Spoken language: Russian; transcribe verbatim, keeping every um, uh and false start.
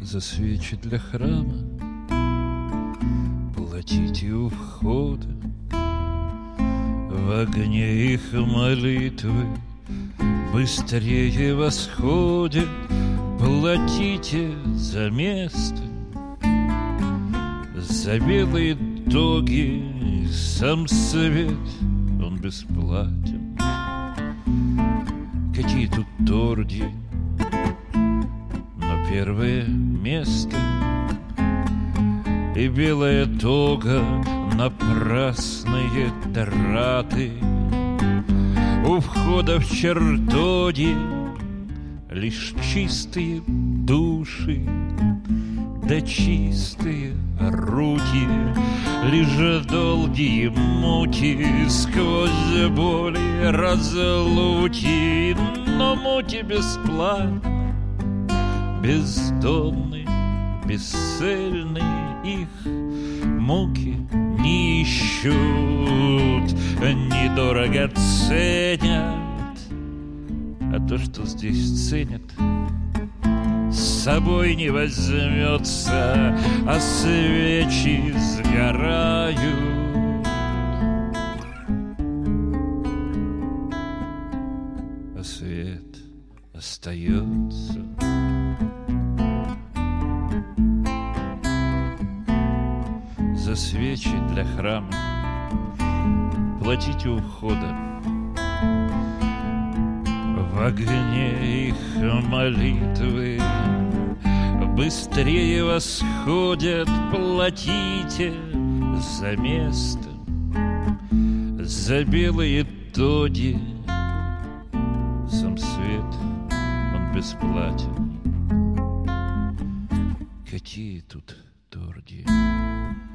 За свечи для храма платите у входа. В огне их молитвы быстрее восходят. Платите за место, за белые тоги. Сам свет, он бесплатен. Какие тут торги, но первое место. И белая тога, напрасные траты. У входа в чертоги лишь чистые души, да чистые руки. Лишь долгие муки сквозь боли разлуки. Но муки бесплатны, бездонны, бесцельны. Их муки не ищут, недорого ценят. А то, что здесь ценят, с собой не возьмется, а свечи сгорают. А свет остается. За свечи для храма платите у входа. В огне их молитвы быстрее восходят. Платите за место, за белые тоги. Сам свет, он бесплатен. Какие тут торги.